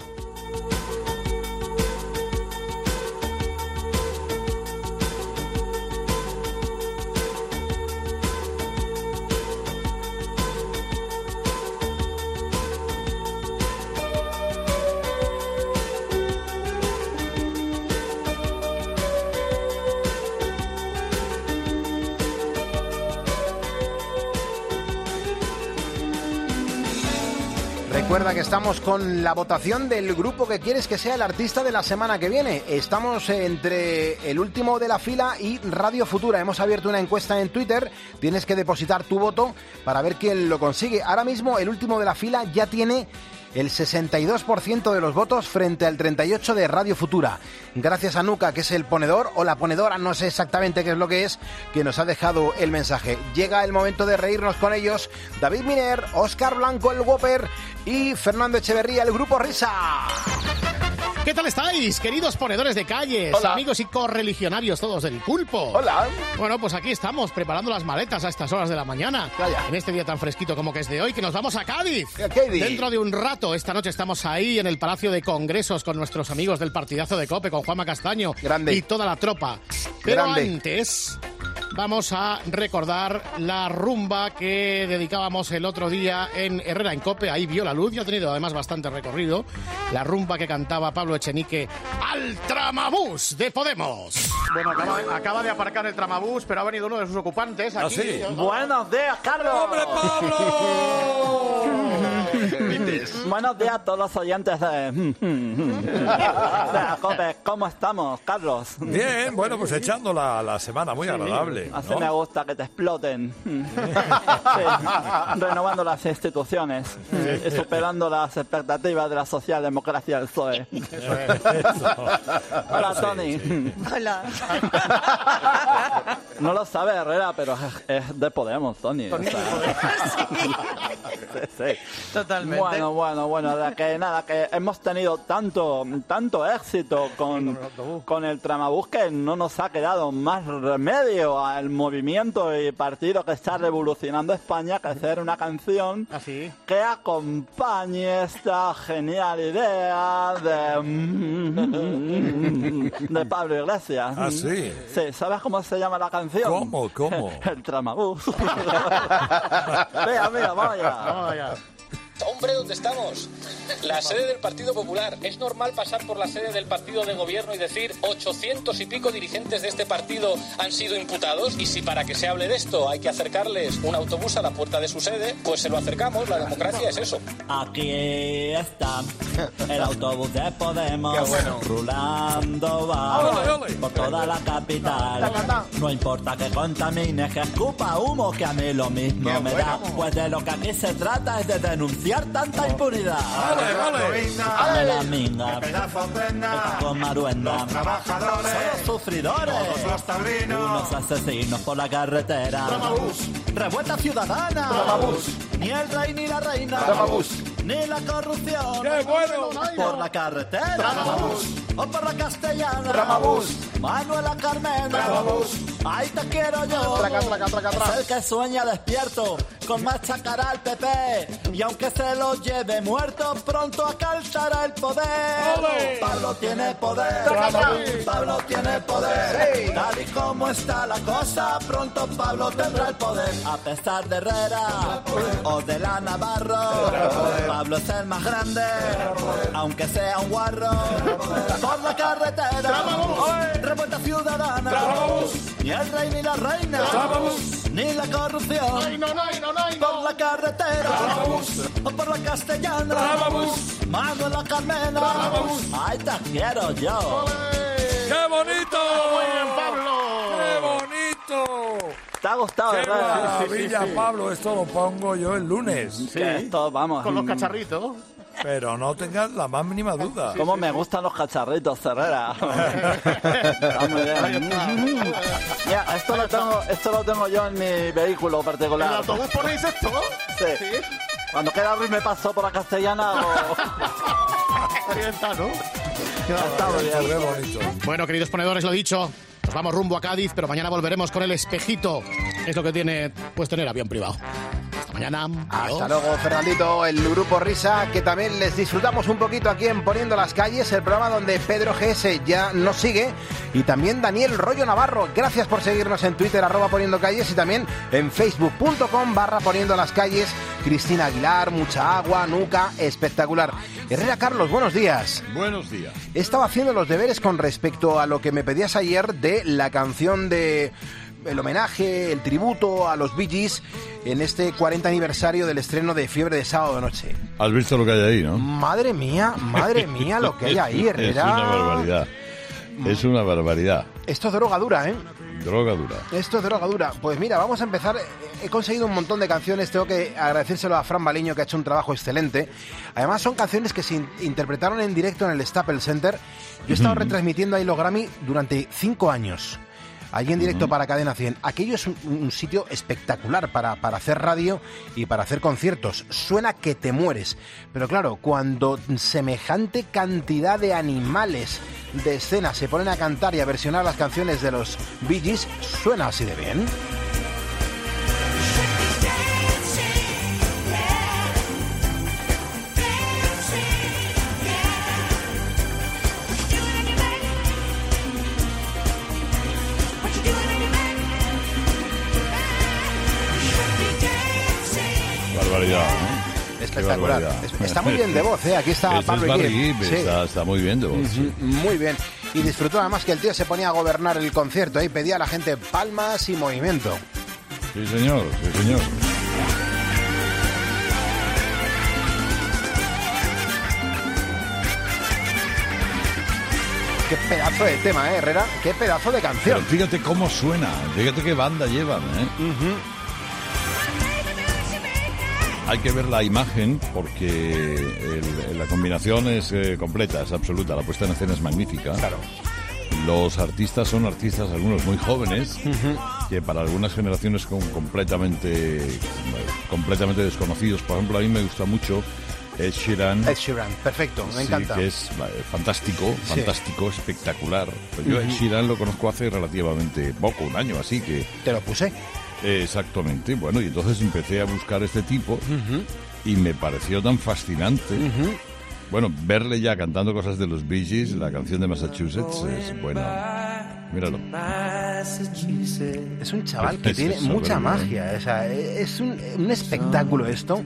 Recuerda que estamos con la votación del grupo que quieres que sea el artista de la semana que viene. Estamos entre el último de la fila y Radio Futura. Hemos abierto una encuesta en Twitter. Tienes que depositar tu voto para ver quién lo consigue. Ahora mismo el último de la fila ya tiene el 62% de los votos frente al 38% de Radio Futura. Gracias a Nuca, que es el ponedor o la ponedora, no sé exactamente qué es lo que es, que nos ha dejado el mensaje. Llega el momento de reírnos con ellos. David Miner, Óscar Blanco, el Whopper, y Fernando Echeverría, el Grupo Risa. ¿Qué tal estáis, queridos ponedores de calles, Hola. amigos y correligionarios todos del pulpo? Hola. Bueno, pues aquí estamos, preparando las maletas a estas horas de la mañana. Calla. En este día tan fresquito como que es de hoy, que nos vamos a Cádiz. Cádiz. Dentro de un rato, esta noche estamos ahí en el Palacio de Congresos con nuestros amigos del partidazo de COPE, con Juanma Castaño. Grande. Y toda la tropa. Pero Grande. antes, vamos a recordar la rumba que dedicábamos el otro día en Herrera en COPE. Ahí vio la luz y ha tenido además bastante recorrido. La rumba que cantaba Pablo Echenique al Tramabús de Podemos. Bueno, acaba de aparcar el Tramabús, pero ha venido uno de sus ocupantes aquí. ¿Ah, sí? Buenos días, Carlos. ¡Hombre, Pablo! Buenos días a todos los oyentes de COPE. ¿Cómo estamos, Carlos? Bien, bueno, pues echando la semana muy agradable. Así ¿no? me gusta que te exploten. Sí, renovando las instituciones y superando las expectativas de la socialdemocracia del PSOE. Hola, Tony. Hola. No lo sabe Herrera, pero es de Podemos, Tony. O sea, sí. Totalmente. Bueno, que hemos tenido tanto éxito con el Tramabús que no nos ha quedado más remedio al movimiento y partido que está revolucionando España que hacer una canción que acompañe esta genial idea de Pablo Iglesias. Ah, sí. Sí, ¿sabes cómo se llama la canción? ¿Cómo? El Tramabús. Mira, vamos allá. Hombre, ¿dónde estamos? La sede del Partido Popular. ¿Es normal pasar por la sede del partido de gobierno y decir 800 y pico dirigentes de este partido han sido imputados? Y si para que se hable de esto hay que acercarles un autobús a la puerta de su sede, pues se lo acercamos. La democracia es eso. Aquí está el autobús de Podemos. Qué bueno. Rulando va por toda la capital. No importa que contamine, que escupa humo, que a mí lo mismo me da. Pues de lo que aquí se trata es de denunciar tanta impunidad. ¡Ale! La minga, con maruenda, los trabajadores, son los sufridores, todos los taurinos, unos asesinos por la carretera. Tramabús. Revuelta ciudadana. Tramabús. Ni el rey ni la reina. Tramabús. Ni la corrupción. ¡Qué bueno! Por la carretera. Tramabús. O por la castellana. Tramabús. Manuela Carmena. Tramabús. Ahí te quiero yo. Traca. Es el que sueña despierto con machacar al PP. Y aunque se lo lleve muerto, pronto alcanzará el poder. ¡Ole! Pablo tiene poder. Pablo tiene poder. Sí. Tal y como está la cosa, pronto Pablo tendrá el poder. A pesar de Herrera o de la Navarro, Pablo es el más grande, aunque sea un guarro. Por la carretera, revuelta ciudadana. Ni el rey ni la reina, ni la corrupción. Por la carretera, o por la castellana, Manuela Carmena. Ahí te quiero yo. ¡Qué bonito! Muy bien, Pablo. ¡Qué bonito! ¿Te ha gustado, ¡Qué Herrera? maravilla, Pablo! Esto lo pongo yo el lunes. Sí, esto, vamos. Con los cacharritos. Pero no tengas la más mínima duda. Cómo me gustan los cacharritos, Herrera. Está muy bien. Mira, esto lo tengo yo en mi vehículo ¿En particular. el autobús ponéis esto? Sí. Cuando queda Ruiz me paso por la castellana o... Está, ¿no? Está muy bien. Qué bonito. Bueno, queridos ponedores, lo dicho. Nos vamos rumbo a Cádiz, pero mañana volveremos con el espejito. Es lo que tiene, pues, tener avión privado. Hasta mañana. Hasta luego, Fernandito, el Grupo Risa, que también les disfrutamos un poquito aquí en Poniendo las Calles, el programa donde Pedro GS ya nos sigue, y también Daniel Rollo Navarro. Gracias por seguirnos en Twitter, @Poniendo Calles, y también en facebook.com/Poniendo las Calles. Cristina Aguilar, mucha agua, nuca, espectacular. Herrera Carlos, buenos días. Buenos días. He estado haciendo los deberes con respecto a lo que me pedías ayer de la canción de... el homenaje, el tributo a los Bee Gees en este 40 aniversario del estreno de Fiebre de Sábado de Noche. Has visto lo que hay ahí, ¿no? Madre mía lo que hay ahí, Herrera. Es una barbaridad. Es una barbaridad. Esto es droga dura, ¿eh? Droga dura. Esto es droga dura. Pues mira, vamos a empezar. He conseguido un montón de canciones. Tengo que agradecérselo a Fran Baliño, que ha hecho un trabajo excelente. Además, son canciones que se interpretaron en directo en el Staples Center. Yo he estado retransmitiendo ahí los Grammy durante 5 años. allí en directo para Cadena 100. Aquello es un sitio espectacular para hacer radio y para hacer conciertos. Suena que te mueres. Pero claro, cuando semejante cantidad de animales de escena se ponen a cantar y a versionar las canciones de los Bee Gees, suena así de bien. Barbaridad, ¿no? Espectacular. Está muy bien de voz, ¿eh? Aquí está Pablo Gibb, sí. está muy bien de voz. Sí. Muy bien. Y disfrutó además que el tío se ponía a gobernar el concierto y pedía a la gente palmas y movimiento. Sí, señor, sí, señor. Qué pedazo de tema, Herrera. Qué pedazo de canción. Pero fíjate cómo suena. Fíjate qué banda llevan, Hay que ver la imagen porque la combinación es completa, es absoluta. La puesta en escena es magnífica. Claro. Los artistas son artistas, algunos muy jóvenes, que para algunas generaciones son completamente desconocidos. Por ejemplo, a mí me gusta mucho Ed Sheeran. Ed Sheeran, perfecto, me encanta. Que es fantástico, espectacular. Pero yo Ed Sheeran lo conozco hace relativamente poco, un año así que... Te lo puse. Exactamente, bueno, y entonces empecé a buscar este tipo y me pareció tan fascinante. Bueno, verle ya cantando cosas de los Bee Gees, la canción de Massachusetts es buena. Míralo. Es un chaval que tiene mucha magia, o sea, es un espectáculo esto.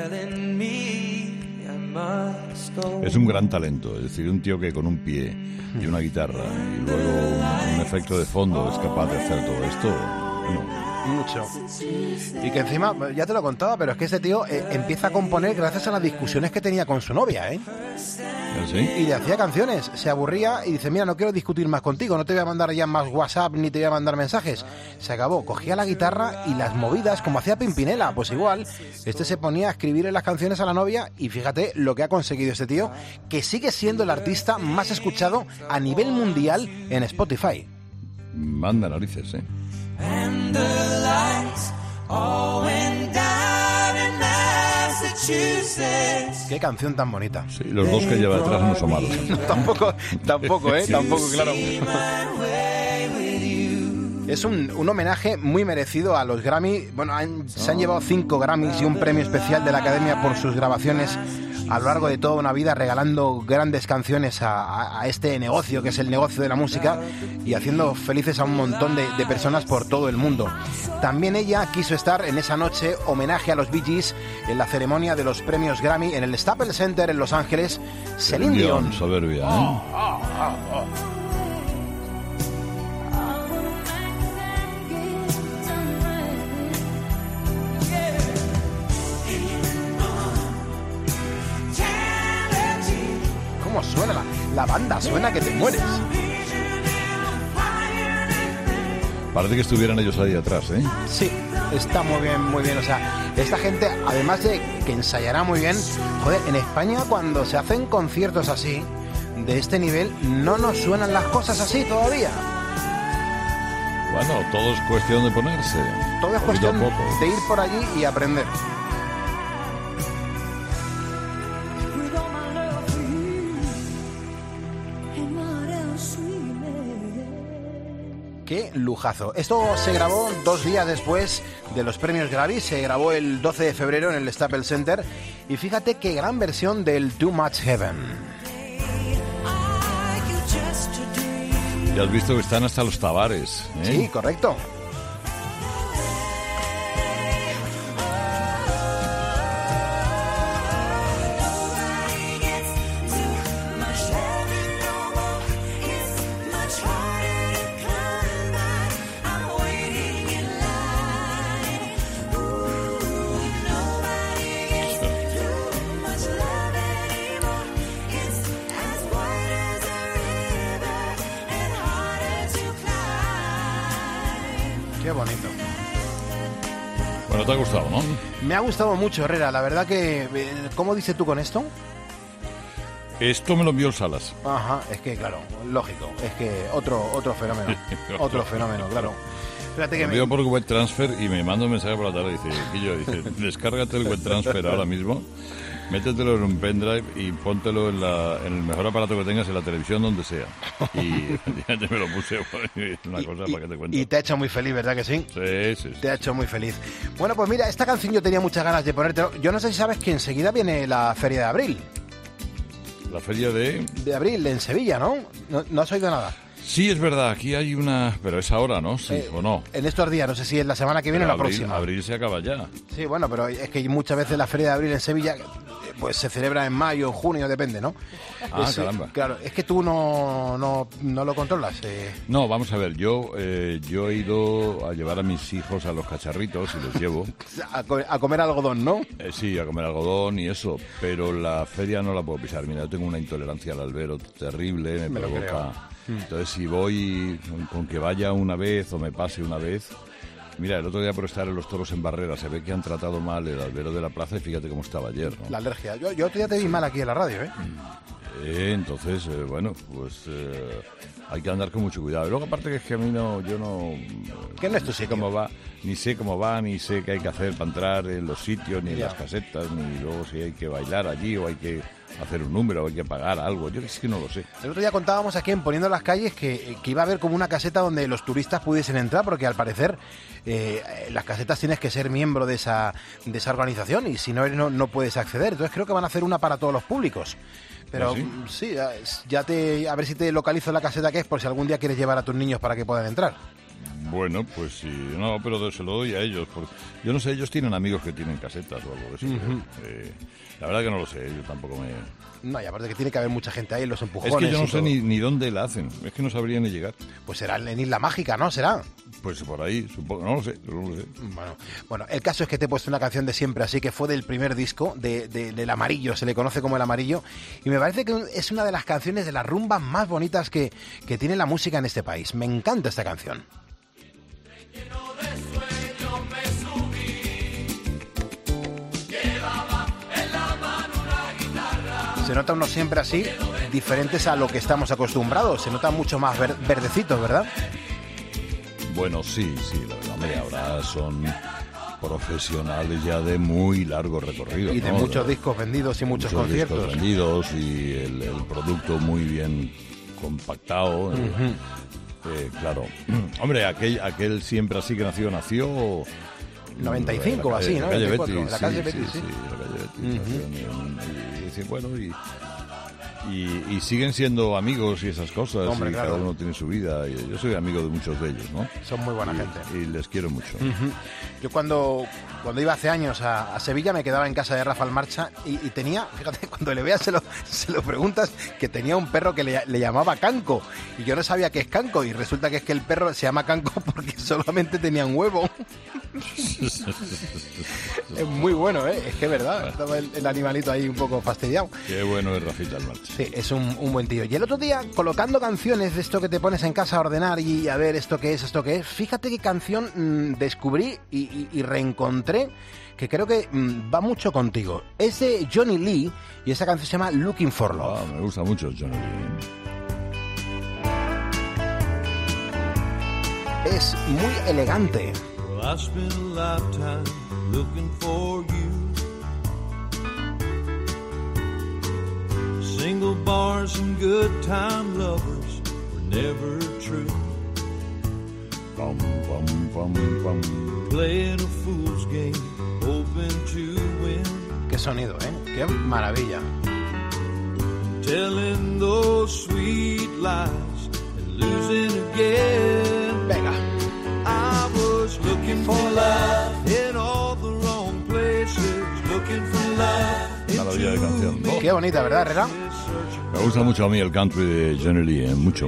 Es un gran talento, es decir, un tío que con un pie y una guitarra y luego un efecto de fondo es capaz de hacer todo esto. Mucho. Y que encima, ya te lo contaba, pero es que este tío empieza a componer gracias a las discusiones que tenía con su novia, ¿Sí? Y le hacía canciones, se aburría y dice, mira, no quiero discutir más contigo, no te voy a mandar ya más WhatsApp ni te voy a mandar mensajes. Se acabó, cogía la guitarra y las movidas, como hacía Pimpinela, pues igual, este se ponía a escribirle las canciones a la novia y fíjate lo que ha conseguido este tío, que sigue siendo el artista más escuchado a nivel mundial en Spotify. Manda narices, And the lights all went down in Massachusetts. Qué canción tan bonita. Sí, los dos que lleva detrás no son malos. Tampoco, claro. Es un homenaje muy merecido a los Grammy. Bueno, se han llevado 5 Grammys y un premio especial de la Academia por sus grabaciones a lo largo de toda una vida, regalando grandes canciones a este negocio que es el negocio de la música y haciendo felices a un montón de personas por todo el mundo. También ella quiso estar en esa noche homenaje a los Bee Gees en la ceremonia de los premios Grammy en el Staples Center en Los Ángeles. Celine Dion. Soberbia, ¿Cómo suena la banda? Suena que te mueres. Parece que estuvieran ellos ahí atrás, Sí, está muy bien. O sea, esta gente, además de que ensayará muy bien, joder, en España cuando se hacen conciertos así, de este nivel, no nos suenan las cosas así todavía. Bueno, todo es cuestión de ponerse. Todo es cuestión de ir por allí y aprender. Qué lujazo. Esto se grabó 2 días después de los premios Grammy. Se grabó el 12 de febrero en el Staples Center. Y fíjate qué gran versión del Too Much Heaven. Ya has visto que están hasta los Tavares, Sí, correcto. Qué bonito. Bueno, te ha gustado, ¿no? Me ha gustado mucho, Herrera. La verdad que... ¿Cómo dices tú con esto? Esto me lo envió Salas. Ajá, es que claro, lógico, es que otro fenómeno, otro fenómeno, claro. Fíjate que me envió por Web Transfer y me manda un mensaje por la tarde, dice, descárgate el Web Transfer ahora mismo, métetelo en un pendrive y póntelo en el mejor aparato que tengas en la televisión, donde sea. Y ya me lo puse, una cosa para que te cuento. Y te ha hecho muy feliz, ¿verdad que sí? Sí. Te ha hecho muy feliz. Bueno, pues mira, esta canción yo tenía muchas ganas de ponértelo. Yo no sé si sabes que enseguida viene la Feria de Abril. La Feria de Abril, en Sevilla, ¿no? ¿No has oído nada? Sí, es verdad, aquí hay una... Pero es ahora, ¿no? Sí, ¿o no? En estos días, no sé si es la semana que viene o la próxima. Abril se acaba ya. Sí, bueno, pero es que muchas veces la Feria de Abril en Sevilla pues se celebra en mayo, junio, depende, ¿no? Caramba. Claro, es que tú no lo controlas. No, vamos a ver, yo he ido a llevar a mis hijos a los cacharritos y los llevo. A comer algodón, ¿no? Sí, a comer algodón y eso, pero la feria no la puedo pisar. Mira, yo tengo una intolerancia al albero terrible, me provoca... Entonces, si voy con que vaya una vez o me pase una vez... Mira, el otro día por estar en los toros en Barrera, se ve que han tratado mal el albero de la plaza y fíjate cómo estaba ayer, ¿no? La alergia. Yo otro día te vi mal aquí en la radio, ¿eh? Entonces, bueno, pues hay que andar con mucho cuidado. Y luego, aparte que es que a mí yo no... ¿Qué no es tu sitio? Ni sé cómo va, ni sé qué hay que hacer para entrar en los sitios, ni en las casetas, ni luego si hay que bailar allí o hay que hacer un número o hay que pagar algo. Yo es que no lo sé. El otro día contábamos aquí en Poniendo las Calles que iba a haber como una caseta donde los turistas pudiesen entrar, porque al parecer las casetas tienes que ser miembro de esa organización y si no eres no puedes acceder. Entonces creo que van a hacer una para todos los públicos. Pero sí, a ver si te localizo la caseta que es, por si algún día quieres llevar a tus niños para que puedan entrar. Bueno, pues sí, no, pero se lo doy a ellos. Porque yo no sé, ellos tienen amigos que tienen casetas o algo de eso. La verdad que no lo sé, yo tampoco me... No, y aparte que tiene que haber mucha gente ahí en los empujones. Es que yo no sé ni dónde la hacen, es que no sabría ni llegar. Pues será en Isla Mágica, ¿no? ¿Será? Pues por ahí, supongo, no lo sé. Bueno, el caso es que te he puesto una canción de siempre, así que fue del primer disco, del Amarillo, se le conoce como El Amarillo, y me parece que es una de las canciones de las rumbas más bonitas que tiene la música en este país. Me encanta esta canción. Se nota uno siempre así, diferentes a lo que estamos acostumbrados. Se nota mucho más verdecitos, ¿verdad? Bueno, sí, la verdad. Hombre, ahora son profesionales ya de muy largo recorrido. Y de muchos discos vendidos y muchos conciertos. Discos vendidos y el producto muy bien compactado. Claro. Hombre, aquel siempre así que nació... 95 o así, ¿no? La calle Betis. La calle Betis, sí. La calle Betis. Y siguen siendo amigos y esas cosas. Hombre, claro. Cada uno tiene su vida. Y yo soy amigo de muchos de ellos, ¿no? Son muy buena gente. Y les quiero mucho. Yo cuando iba hace años a Sevilla me quedaba en casa de Rafael Marcha y tenía, fíjate, cuando le veas se lo preguntas, que tenía un perro que le llamaba Canco. Y yo no sabía qué es Canco y resulta que es que el perro se llama Canco porque solamente tenía un huevo. Es muy bueno, ¿eh? Es que es verdad. Estaba el animalito ahí un poco fastidiado. Qué bueno es Rafita el Marcha. Sí, es un buen tío. Y el otro día, colocando canciones de esto que te pones en casa a ordenar y a ver esto que es, fíjate qué canción descubrí y reencontré, que creo que va mucho contigo. Es de Johnny Lee y esa canción se llama Looking for Love. Me gusta mucho Johnny Lee. Es muy elegante. I spent a lifetime looking for you. Single bars and good time lovers were never true. Bum, bum, bum, bum. Playing a fool's game, hoping to win. Qué sonido, ¿eh? Qué maravilla. Telling those sweet lies and losing again. Venga. I was looking for love in all the wrong places, looking for love. Maravilla de canción. Qué bonita, ¿verdad, Herrera? Me gusta mucho a mí el country de Johnny Lee, mucho.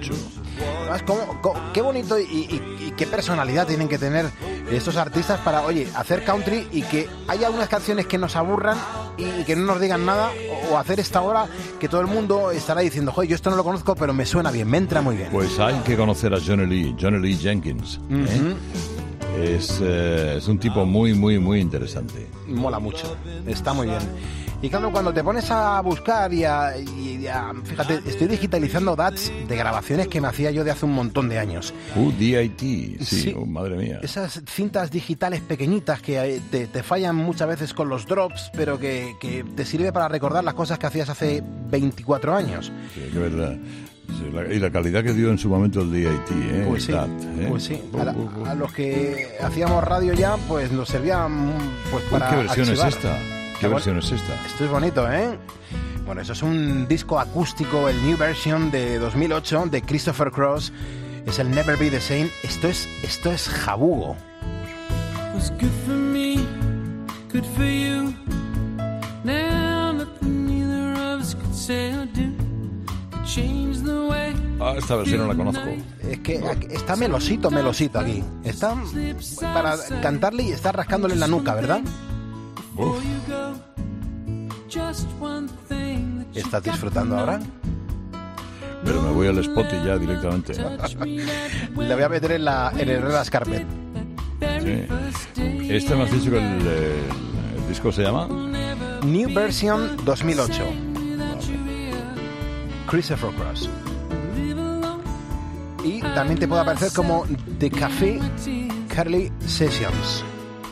Qué bonito y qué personalidad tienen que tener estos artistas para, oye, hacer country y que haya unas canciones que nos aburran y que no nos digan nada, o hacer esta hora que todo el mundo estará diciendo, joder, yo esto no lo conozco, pero me suena bien, me entra muy bien. Pues hay que conocer a Johnny Lee Jenkins. Es un tipo muy, muy, muy interesante. Mola mucho, está muy bien. Y claro, cuando te pones a buscar fíjate, estoy digitalizando DATs de grabaciones que me hacía yo de hace un montón de años. DIT, sí. Madre mía. Esas cintas digitales pequeñitas que te fallan muchas veces con los drops, pero que te sirve para recordar las cosas que hacías hace 24 años. Sí, es verdad. Sí, y la calidad que dio en su momento el DIT, Pues sí, DAT, pues sí. A los que hacíamos radio ya, pues nos servían pues para ¿Qué versión archivar. es esta? ¿Qué versión es esta? Esto es bonito, ¿eh? Bueno, eso es un disco acústico, el New Version de 2008 de Christopher Cross. Es el Never Be the Same. Esto es jabugo. Was good for me, good for you. Now nothing neither of us could say or do could change the way. Esta versión no la conozco. Es que está melosito aquí. Está para cantarle y está rascándole en la nuca, ¿verdad? Uf. ¿Estás disfrutando ahora? Pero me voy al spot y ya directamente. Le voy a meter en el Herrera's Carpet. Sí. Este me has dicho que el disco se llama New Version 2008. Christopher Cross. Y también te puede aparecer como The Café Curly Sessions.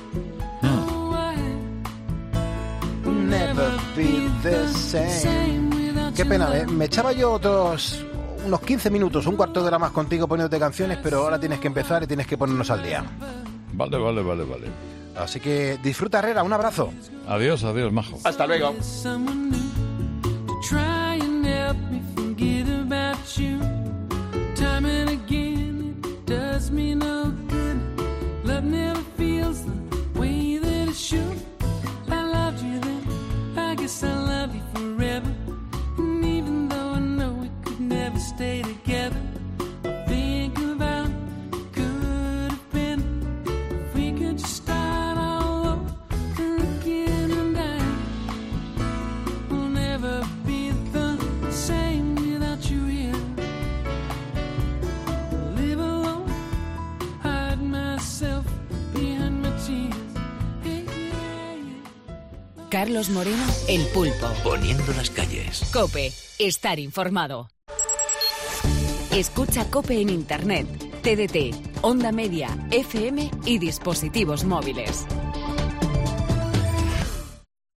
Never be the same. Qué pena, me echaba yo unos 15 minutos, un cuarto de hora más contigo poniéndote canciones, pero ahora tienes que empezar y tienes que ponernos al día. Vale. Así que disfruta, Herrera, un abrazo. Adiós, majo. Hasta luego. Stay together. Think about could have been if we could just start all over again, and I will never be the same without you here. Live alone, hide myself behind my tears. Hey, yeah. Carlos Moreno, El Pulpo. Poniendo las calles. COPE, estar informado. Escucha COPE en Internet, TDT, Onda Media, FM y dispositivos móviles.